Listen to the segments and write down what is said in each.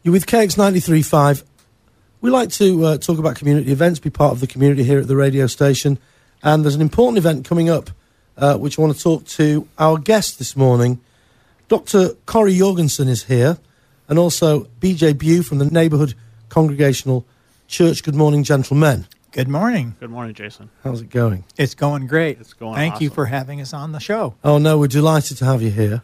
You're with KX93.5. We like to talk about community events, be part of the community here at the radio station. And there's an important event coming up, which I want to talk to our guest this morning. Dr. Corrie Jorgensen is here, and also BJ Bew from the Neighbourhood Congregational Church. Good morning, gentlemen. Good morning. Good morning, Jason. How's it going? It's going great. It's going Thank you awesome. for having us on the show. Oh, no, we're delighted to have you here.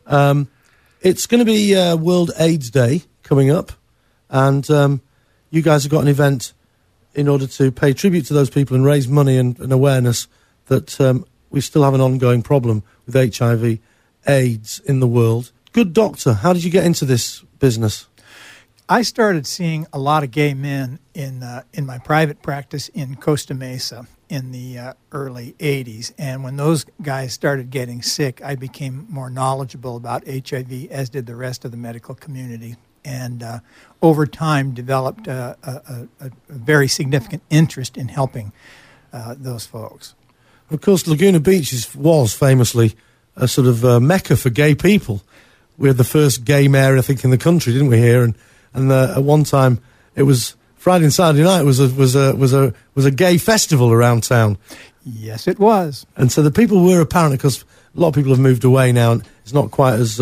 It's going to be World AIDS Day coming up, and you guys have got an event in order to pay tribute to those people and raise money and awareness that we still have an ongoing problem with HIV AIDS in the world. Good doctor, how did you get into this business? I started seeing a lot of gay men in my private practice in Costa Mesa in the early 80s. And when those guys started getting sick, I became more knowledgeable about HIV, as did the rest of the medical community. And over time developed a very significant interest in helping those folks. Of course, Laguna Beach was famously a sort of mecca for gay people. We had the first gay mayor, I think, in the country, didn't we? Here, and at one time it was Friday and Saturday night was a gay festival around town. Yes, it was. And so the people were apparent, because a lot of people have moved away now, and it's not quite as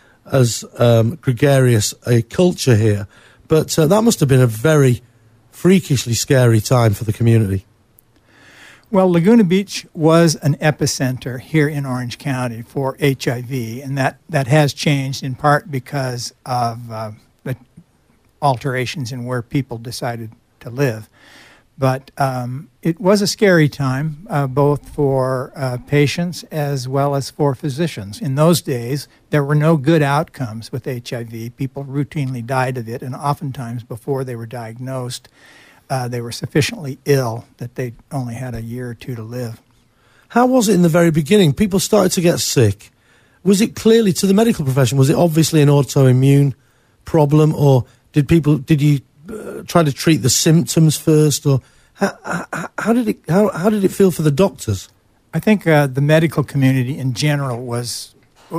gregarious a culture here. But that must have been a very freakishly scary time for the community. Well, Laguna Beach was an epicenter here in Orange County for HIV, and that has changed in part because of the alterations in where people decided to live. But it was a scary time, both for patients as well as for physicians. In those days, there were no good outcomes with HIV. People routinely died of it, and oftentimes before they were diagnosed, they were sufficiently ill that they only had a year or two to live. How was it in the very beginning? People started to get sick. Was it clearly, to the medical profession, was it obviously an autoimmune problem, or did you try to treat the symptoms first, or how did it feel for the doctors? I think the medical community in general was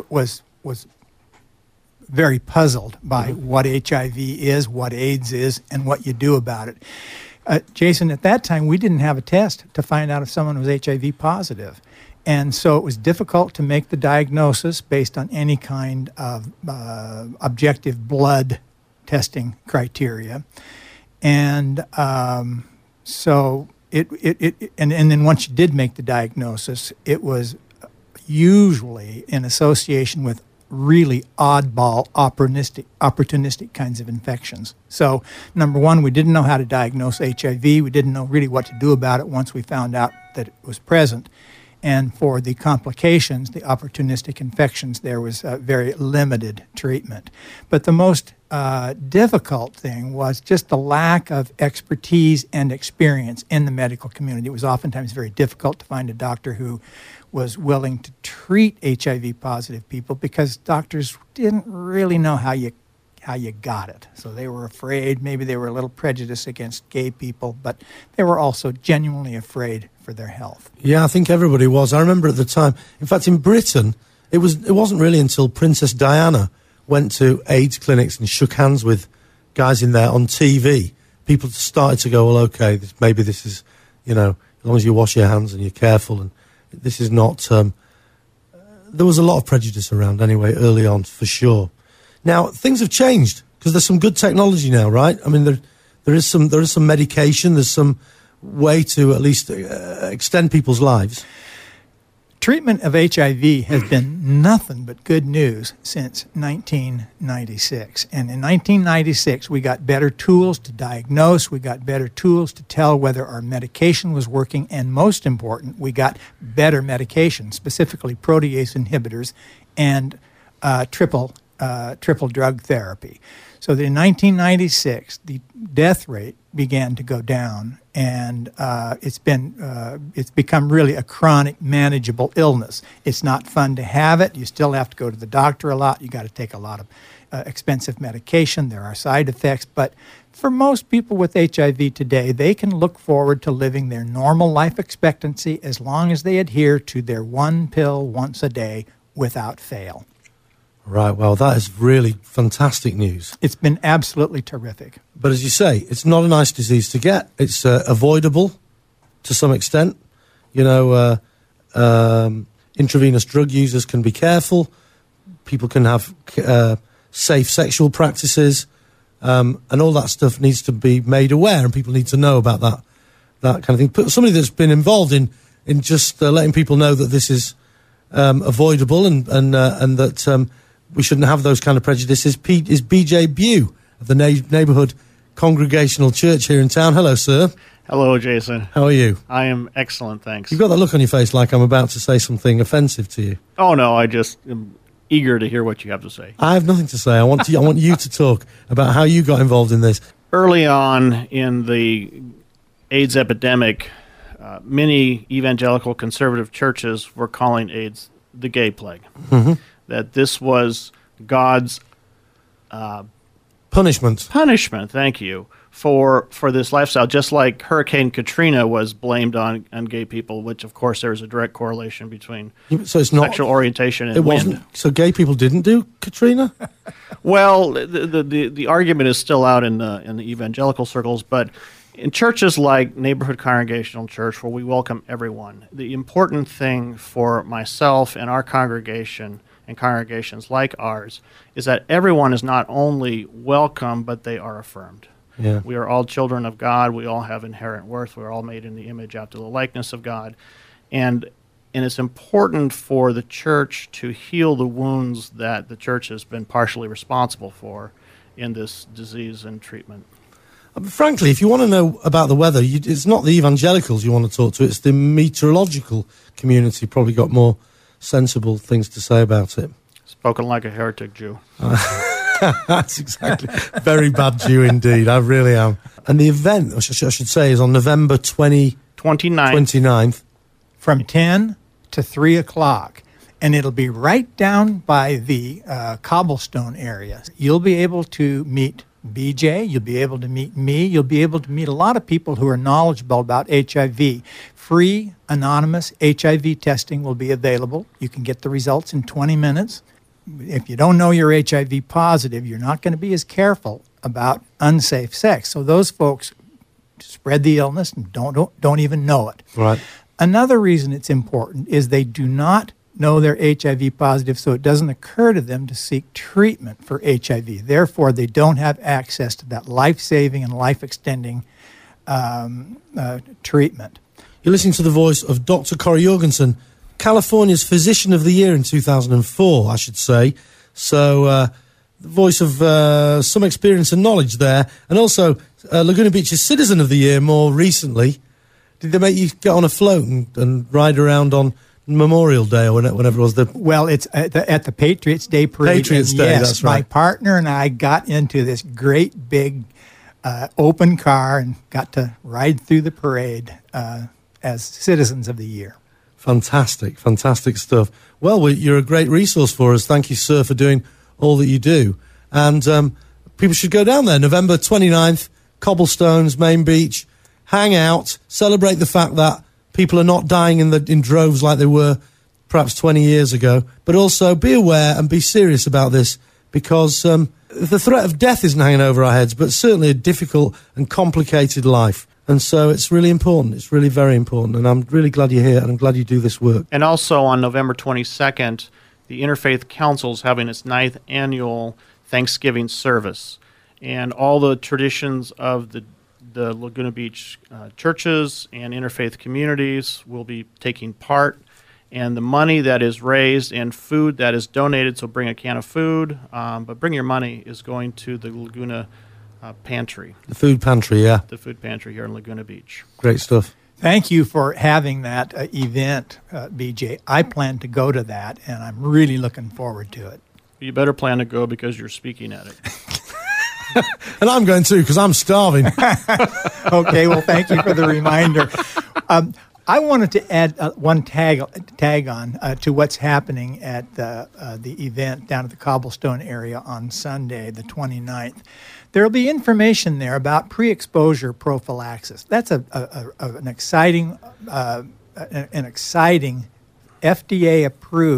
very puzzled by what HIV is, what AIDS is, and what you do about it. Jason, at that time, we didn't have a test to find out if someone was HIV positive. And so it was difficult to make the diagnosis based on any kind of objective blood testing criteria. And so and then once you did make the diagnosis, it was usually in association with really oddball, opportunistic kinds of infections. So, number one, we didn't know how to diagnose HIV. We didn't know really what to do about it once we found out that it was present. And for the complications, the opportunistic infections, there was very limited treatment. But the most difficult thing was just the lack of expertise and experience in the medical community. It was oftentimes very difficult to find a doctor who was willing to treat HIV-positive people because doctors didn't really know how you got it. So they were afraid. Maybe they were a little prejudiced against gay people, but they were also genuinely afraid for their health. Yeah, I think everybody was. I remember at the time, in fact, in Britain, it wasn't really until Princess Diana went to AIDS clinics and shook hands with guys in there on TV. People started to go, well, okay, maybe this is, as long as you wash your hands and you're careful, and this is not... there was a lot of prejudice around anyway, early on, for sure. Now, things have changed, because there's some good technology now, right? I mean, there is some medication, there's some way to at least extend people's lives. Treatment of HIV has been nothing but good news since 1996. And in 1996, we got better tools to diagnose, we got better tools to tell whether our medication was working, and most important, we got better medication, specifically protease inhibitors and triple drug therapy. So in 1996, the death rate began to go down, and it's become really a chronic, manageable illness. It's not fun to have it. You still have to go to the doctor a lot. You got to take a lot of expensive medication. There are side effects, but for most people with HIV today, they can look forward to living their normal life expectancy as long as they adhere to their one pill once a day without fail. Right, well, that is really fantastic news. It's been absolutely terrific. But as you say, it's not a nice disease to get. It's avoidable to some extent. You know, intravenous drug users can be careful. People can have safe sexual practices. And all that stuff needs to be made aware, and people need to know about that kind of thing. But somebody that's been involved in just letting people know that this is avoidable and that we shouldn't have those kind of prejudices is B.J. Bew of the Neighbourhood Congregational Church here in town. Hello, sir. Hello, Jason. How are you? I am excellent, thanks. You've got that look on your face like I'm about to say something offensive to you. Oh, no, I just am eager to hear what you have to say. I have nothing to say. I want you to talk about how you got involved in this. Early on in the AIDS epidemic, many evangelical conservative churches were calling AIDS the gay plague. Mm-hmm. That this was God's punishment, thank you, for this lifestyle, just like Hurricane Katrina was blamed on gay people, which, of course, there's a direct correlation between sexual orientation and wind. So gay people didn't do Katrina? Well, the argument is still out in the evangelical circles, but in churches like Neighborhood Congregational Church, where we welcome everyone, the important thing for myself and our congregation and congregations like ours is that everyone is not only welcome, but they are affirmed. Yeah. We are all children of God. We all have inherent worth. We're all made in the image after the likeness of God. And it's important for the church to heal the wounds that the church has been partially responsible for in this disease and treatment. Frankly, if you want to know about the weather, it's not the evangelicals you want to talk to, it's the meteorological community probably got more sensible things to say about it. Spoken like a heretic Jew. That's exactly. Very bad Jew indeed, I really am. And the event, I should say, is on November 29th. From 10 to 3 o'clock. And it'll be right down by the cobblestone area. You'll be able to meet BJ, you'll be able to meet me, you'll be able to meet a lot of people who are knowledgeable about HIV. Free, anonymous HIV testing will be available. You can get the results in 20 minutes. If you don't know you're HIV positive, you're not going to be as careful about unsafe sex. So those folks spread the illness and don't even know it. Right. Another reason it's important is they do not know they're HIV positive, so it doesn't occur to them to seek treatment for HIV. Therefore, they don't have access to that life-saving and life-extending treatment. You're listening to the voice of Dr. Corey Jorgensen, California's Physician of the Year in 2004, I should say. So, the voice of some experience and knowledge there. And also, Laguna Beach's Citizen of the Year more recently. Did they make you get on a float and ride around on Memorial Day or whenever it was? Well, it's at the Patriots Day Parade. Patriots Day, yes, that's right. My partner and I got into this great big open car and got to ride through the parade as Citizens of the Year. Fantastic stuff. Well, you're a great resource for us. Thank you, sir, for doing all that you do. And people should go down there, November 29th, Cobblestones, Main Beach, hang out, celebrate the fact that people are not dying in droves like they were perhaps 20 years ago, but also be aware and be serious about this because the threat of death isn't hanging over our heads, but certainly a difficult and complicated life. And so it's really important. It's really very important. And I'm really glad you're here and I'm glad you do this work. And also on November 22nd, the Interfaith Council is having its 9th annual Thanksgiving service. And all the traditions of the Laguna Beach churches and interfaith communities will be taking part. And the money that is raised and food that is donated, so bring a can of food, but bring your money, is going to the Laguna Pantry. The food pantry, yeah. The food pantry here in Laguna Beach. Great stuff. Thank you for having that event, BJ. I plan to go to that, and I'm really looking forward to it. You better plan to go because you're speaking at it. And I'm going too because I'm starving. Okay, well, thank you for the reminder. I wanted to add one tag on to what's happening at the event down at the Cobblestone area on Sunday, the 29th. There will be information there about pre-exposure prophylaxis. That's an exciting FDA-approved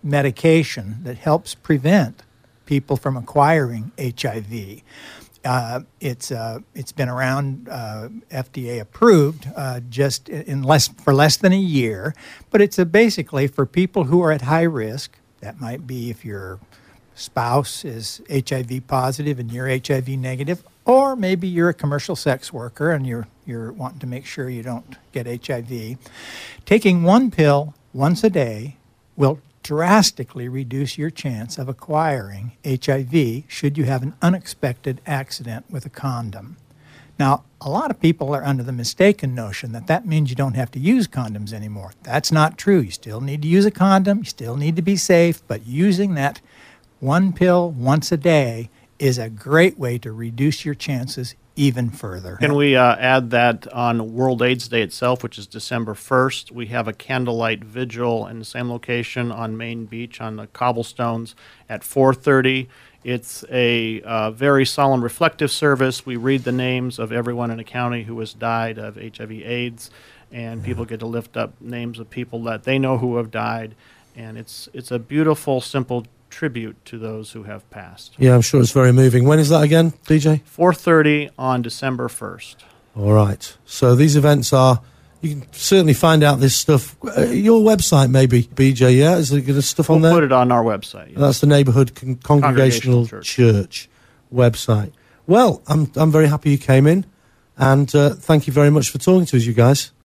medication that helps prevent people from acquiring HIV. It's been around, FDA approved, just for less than a year, but it's basically for people who are at high risk. That might be if your spouse is HIV positive and you're HIV negative, or maybe you're a commercial sex worker and you're wanting to make sure you don't get HIV. Taking one pill once a day will drastically reduce your chance of acquiring HIV should you have an unexpected accident with a condom. Now, a lot of people are under the mistaken notion that that means you don't have to use condoms anymore. That's not true. You still need to use a condom. You still need to be safe, but using that one pill once a day is a great way to reduce your chances even further. Can we add that on World AIDS Day itself, which is December 1st, we have a candlelight vigil in the same location on Main Beach on the cobblestones at 4:30. It's a very solemn, reflective service. We read the names of everyone in the county who has died of HIV/AIDS, and people get to lift up names of people that they know who have died. And it's a beautiful, simple tribute to those who have passed. Yeah, I'm sure it's very moving. When is that again, BJ? 4:30 on December 1st. All right. So these events are, you can certainly find out this stuff. Your website, maybe, BJ, yeah? Is there good stuff on there? We'll put it on our website. Yes. That's the Neighbourhood Congregational Church website. Well, I'm very happy you came in, and thank you very much for talking to us, you guys.